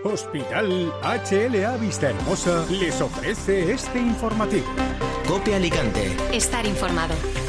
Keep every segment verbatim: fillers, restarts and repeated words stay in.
Hospital H L A Vista Hermosa les ofrece este informativo. COPE Alicante. Estar informado.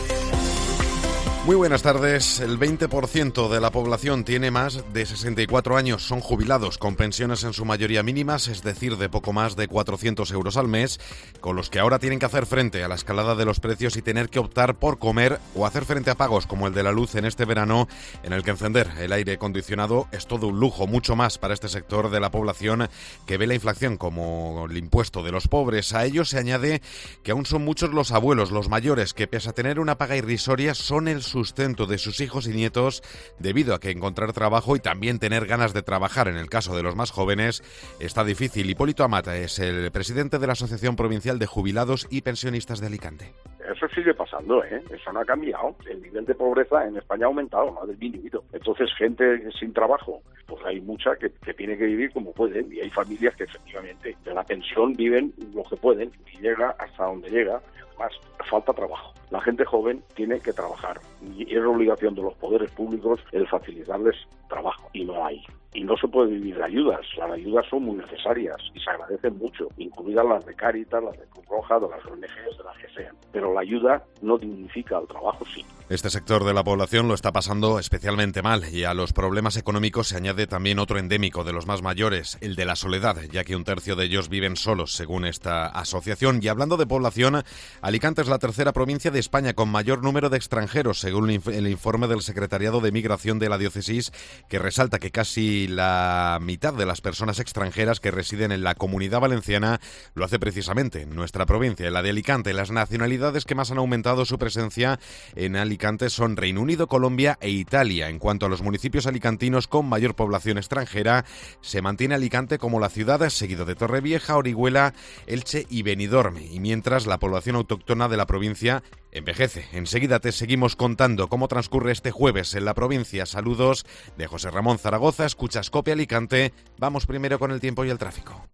Muy buenas tardes. El veinte por ciento de la población tiene más de sesenta y cuatro años. Son jubilados con pensiones en su mayoría mínimas, es decir, de poco más de cuatrocientos euros al mes, con los que ahora tienen que hacer frente a la escalada de los precios y tener que optar por comer o hacer frente a pagos como el de la luz en este verano, en el que encender el aire acondicionado es todo un lujo, mucho más para este sector de la población que ve la inflación como el impuesto de los pobres. A ello se añade que aún son muchos los abuelos, los mayores, que pese a tener una paga irrisoria son el sustento de sus hijos y nietos, debido a que encontrar trabajo y también tener ganas de trabajar en el caso de los más jóvenes está difícil. Hipólito Amata es el presidente de la Asociación Provincial de Jubilados y Pensionistas de Alicante. Eso sigue pasando, ¿eh? Eso no ha cambiado. El nivel de pobreza en España ha aumentado, no ha disminuido. Entonces, gente sin trabajo, pues hay mucha que, que tiene que vivir como pueden, y hay familias que efectivamente de la pensión viven lo que pueden y llega hasta donde llega. Más falta trabajo. La gente joven tiene que trabajar y es obligación de los poderes públicos el facilitarles trabajo, y no hay. Y no se puede vivir de ayudas. Las ayudas son muy necesarias y se agradecen mucho, incluidas las de Cáritas, las de Cruz Roja, de las O N Ges, de las que sean. Pero la ayuda no dignifica el trabajo, sí. Este sector de la población lo está pasando especialmente mal, y a los problemas económicos se añade también otro endémico de los más mayores, el de la soledad, ya que un tercio de ellos viven solos, según esta asociación. Y hablando de población, Alicante es la tercera provincia de España con mayor número de extranjeros, según el informe del Secretariado de Migración de la diócesis, que resalta que casi la mitad de las personas extranjeras que residen en la Comunidad Valenciana lo hace precisamente en nuestra provincia, en la de Alicante. Las nacionalidades que más han aumentado su presencia en Alicante son Reino Unido, Colombia e Italia. En cuanto a los municipios alicantinos con mayor población extranjera, se mantiene Alicante como la ciudad, seguido de Torrevieja, Orihuela, Elche y Benidorm, y mientras la población autóctona de la provincia envejece. Enseguida te seguimos contando cómo transcurre este jueves en la provincia. Saludos de José Ramón Zaragoza, escuchas COPE Alicante. Vamos primero con el tiempo y el tráfico.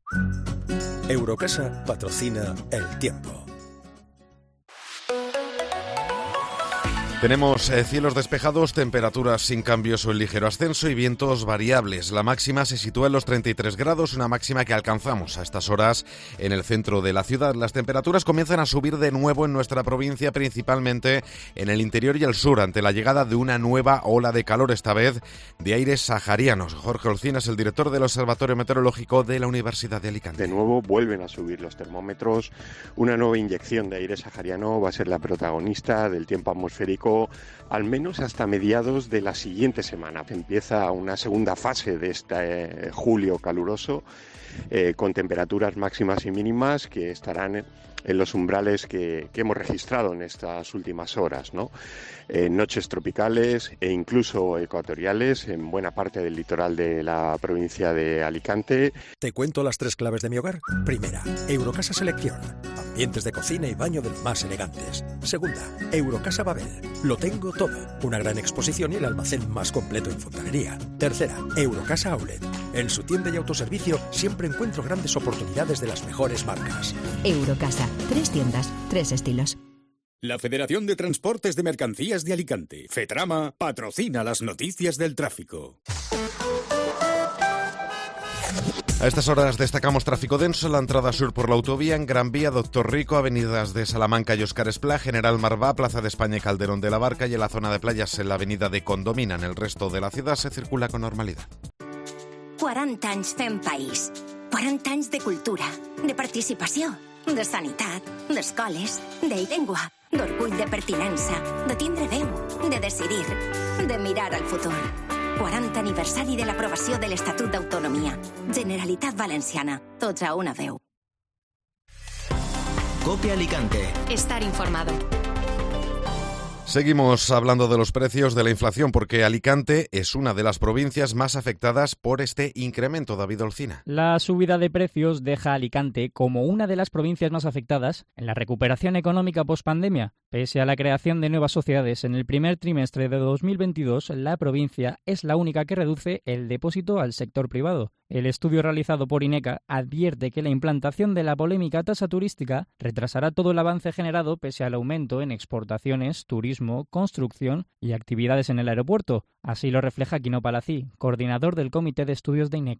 Eurocasa patrocina el tiempo. Tenemos eh, cielos despejados, temperaturas sin cambios o en ligero ascenso y vientos variables. La máxima se sitúa en los treinta y tres grados, una máxima que alcanzamos a estas horas en el centro de la ciudad. Las temperaturas comienzan a subir de nuevo en nuestra provincia, principalmente en el interior y el sur, ante la llegada de una nueva ola de calor, esta vez de aires saharianos. Jorge Olcina es el director del Observatorio Meteorológico de la Universidad de Alicante. De nuevo vuelven a subir los termómetros. Una nueva inyección de aire sahariano va a ser la protagonista del tiempo atmosférico, al menos hasta mediados de la siguiente semana. Empieza una segunda fase de este eh, julio caluroso, eh, con temperaturas máximas y mínimas que estarán en, en los umbrales que, que hemos registrado en estas últimas horas, ¿no? Eh, noches tropicales e incluso ecuatoriales en buena parte del litoral de la provincia de Alicante. Te cuento las tres claves de mi hogar. Primera, Eurocasa Selección. Ambientes de cocina y baño de los más elegantes. Segunda, Eurocasa Babel. Lo tengo todo. Una gran exposición y el almacén más completo en fontanería. Tercera, Eurocasa Outlet. En su tienda y autoservicio siempre encuentro grandes oportunidades de las mejores marcas. Eurocasa. Tres tiendas, tres estilos. La Federación de Transportes de Mercancías de Alicante, FETRAMA, patrocina las noticias del tráfico. A estas horas destacamos tráfico denso en la entrada sur por la autovía, en Gran Vía, Doctor Rico, avenidas de Salamanca y Óscar Esplá, General Marvá, Plaza de España y Calderón de la Barca, y en la zona de playas en la avenida de Condomina. En el resto de la ciudad se circula con normalidad. quaranta anys fent país. quaranta anys de cultura, de participació, de sanitat, d'escoles, de llengua, d'orgull de pertinença, de tindre veu, de decidir, de mirar al futur. quaranta aniversari de l'aprovació de l'Estatut d'Autonomia. Generalitat Valenciana. Tots a una veu. COPE Alicante. Estar informado. Seguimos hablando de los precios, de la inflación, porque Alicante es una de las provincias más afectadas por este incremento. David Olcina. La subida de precios deja a Alicante como una de las provincias más afectadas en la recuperación económica pospandemia. Pese a la creación de nuevas sociedades en el primer trimestre de dos mil veintidós, la provincia es la única que reduce el depósito al sector privado. El estudio realizado por INECA advierte que la implantación de la polémica tasa turística retrasará todo el avance generado pese al aumento en exportaciones, turismo, construcción y actividades en el aeropuerto. Así lo refleja Quino Palací, coordinador del Comité de Estudios de INECA.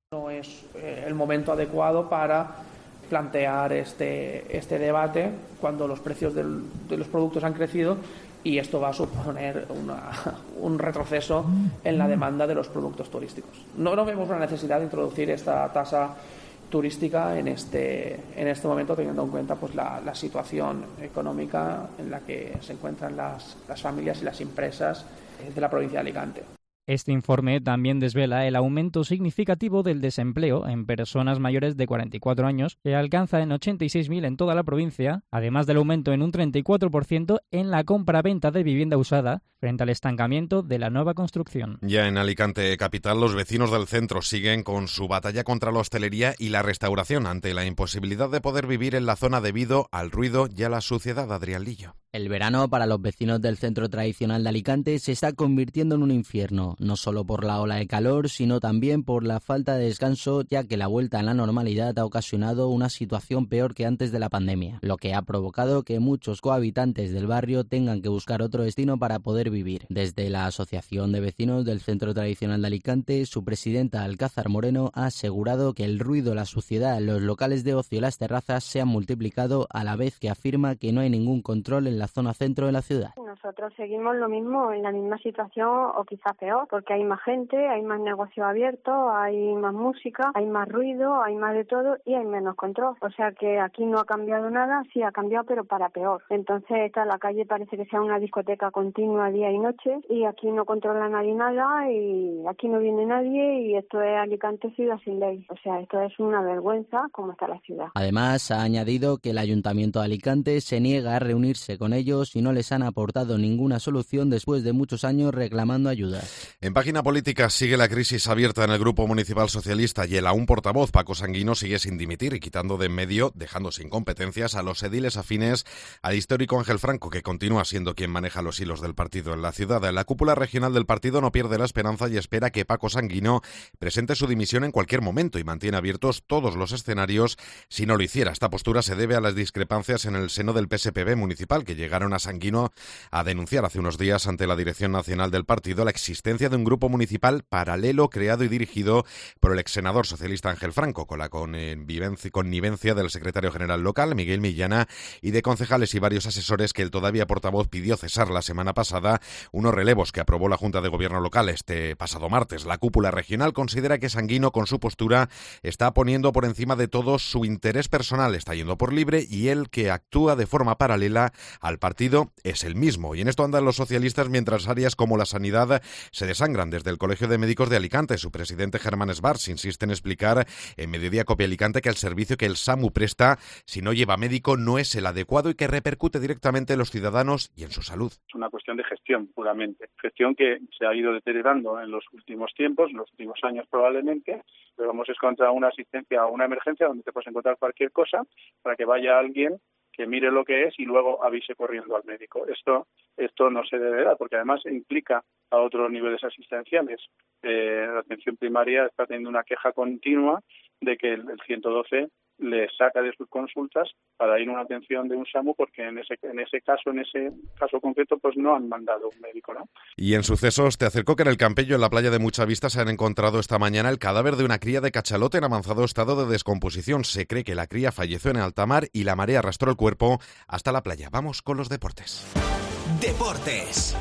No es eh, el momento adecuado para plantear este, este debate cuando los precios del, de los productos han crecido y esto va a suponer una, un retroceso en la demanda de los productos turísticos. No, no vemos una necesidad de introducir esta tasa turística en este, en este momento, teniendo en cuenta pues, la, la situación económica en la que se encuentran las, las familias y las empresas de la provincia de Alicante. Este informe también desvela el aumento significativo del desempleo en personas mayores de cuarenta y cuatro años, que alcanza en ochenta y seis mil en toda la provincia, además del aumento en un treinta y cuatro por ciento en la compra-venta de vivienda usada, frente al estancamiento de la nueva construcción. Ya en Alicante capital, los vecinos del centro siguen con su batalla contra la hostelería y la restauración ante la imposibilidad de poder vivir en la zona debido al ruido y a la suciedad. Adrián Lillo. El verano para los vecinos del centro tradicional de Alicante se está convirtiendo en un infierno, no solo por la ola de calor, sino también por la falta de descanso, ya que la vuelta a la normalidad ha ocasionado una situación peor que antes de la pandemia, lo que ha provocado que muchos cohabitantes del barrio tengan que buscar otro destino para poder vivir. Desde la Asociación de Vecinos del Centro Tradicional de Alicante, su presidenta Alcázar Moreno ha asegurado que el ruido, la suciedad, los locales de ocio y las terrazas se han multiplicado, a la vez que afirma que no hay ningún control en la zona centro de la ciudad. Nosotros seguimos lo mismo, en la misma situación o quizá peor, porque hay más gente, hay más negocio abierto, hay más música, hay más ruido, hay más de todo y hay menos control. O sea que aquí no ha cambiado nada, sí ha cambiado pero para peor. Entonces esta, la calle parece que sea una discoteca continua día y noche y aquí no controla nadie nada y aquí no viene nadie y esto es Alicante ciudad sin ley. O sea, esto es una vergüenza como está la ciudad. Además ha añadido que el Ayuntamiento de Alicante se niega a reunirse con ellos y no les han aportado ninguna solución después de muchos años reclamando ayudas. En página política sigue la crisis abierta en el Grupo Municipal Socialista y el aún portavoz Paco Sanguino sigue sin dimitir y quitando de en medio, dejando sin competencias a los ediles afines al histórico Ángel Franco, que continúa siendo quien maneja los hilos del partido en la ciudad. La cúpula regional del partido no pierde la esperanza y espera que Paco Sanguino presente su dimisión en cualquier momento y mantiene abiertos todos los escenarios si no lo hiciera. Esta postura se debe a las discrepancias en el seno del P S P B municipal, que llegaron a Sanguino a denunciar hace unos días ante la Dirección Nacional del partido la existencia de un grupo municipal paralelo creado y dirigido por el ex senador socialista Ángel Franco, con la connivencia del secretario general local, Miguel Millana, y de concejales y varios asesores que el todavía portavoz pidió cesar la semana pasada, unos relevos que aprobó la Junta de Gobierno local este pasado martes. La cúpula regional considera que Sanguino, con su postura, está poniendo por encima de todo su interés personal, está yendo por libre, y él, que actúa de forma paralela al partido, es el mismo. Y en esto andan los socialistas mientras áreas como la sanidad se desangran. Desde el Colegio de Médicos de Alicante, su presidente Germán Esbars insiste en explicar en Mediodía Copia Alicante que el servicio que el SAMU presta, si no lleva médico, no es el adecuado y que repercute directamente en los ciudadanos y en su salud. Es una cuestión de gestión, puramente. Gestión que se ha ido deteriorando en los últimos tiempos, en los últimos años probablemente, pero vamos, es contra una asistencia o una emergencia donde te puedes encontrar cualquier cosa para que vaya alguien que mire lo que es y luego avise corriendo al médico. Esto esto no se debe dar, porque además implica a otros niveles asistenciales. Eh, la atención primaria está teniendo una queja continua de que el, el ciento doce le saca de sus consultas para ir a una atención de un SAMU, porque en ese en ese caso, en ese caso concreto, pues no han mandado un médico, ¿no? Y en sucesos, te acercó que en el Campello, en la playa de Muchavista, se han encontrado esta mañana el cadáver de una cría de cachalote en avanzado estado de descomposición. Se cree que la cría falleció en alta mar y la marea arrastró el cuerpo hasta la playa. Vamos con los deportes. Deportes.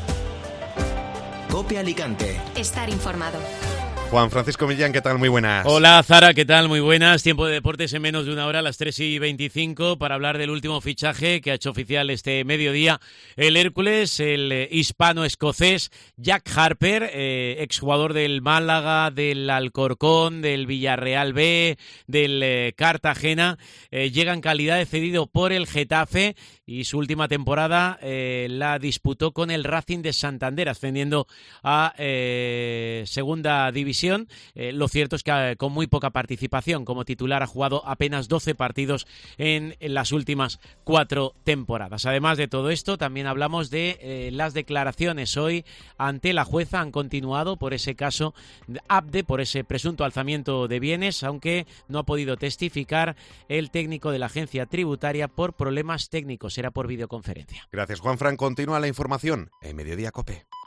Copia Alicante. Estar informado. Juan Francisco Millán, ¿qué tal? Muy buenas. Hola, Zara, ¿qué tal? Muy buenas. Tiempo de deportes en menos de una hora, a las tres y veinticinco, para hablar del último fichaje que ha hecho oficial este mediodía el Hércules, el eh, hispano-escocés Jack Harper, eh, exjugador del Málaga, del Alcorcón, del Villarreal B, del eh, Cartagena. Eh, llega en calidad de cedido por el Getafe y su última temporada eh, la disputó con el Racing de Santander, ascendiendo a eh, segunda división. Eh, lo cierto es que eh, con muy poca participación como titular ha jugado apenas doce partidos en, en las últimas cuatro temporadas. Además de todo esto, también hablamos de eh, las declaraciones hoy ante la jueza. Han continuado por ese caso Abde, por ese presunto alzamiento de bienes, aunque no ha podido testificar el técnico de la agencia tributaria por problemas técnicos. Será por videoconferencia. Gracias, Juanfran. Continúa la información en Mediodía Cope.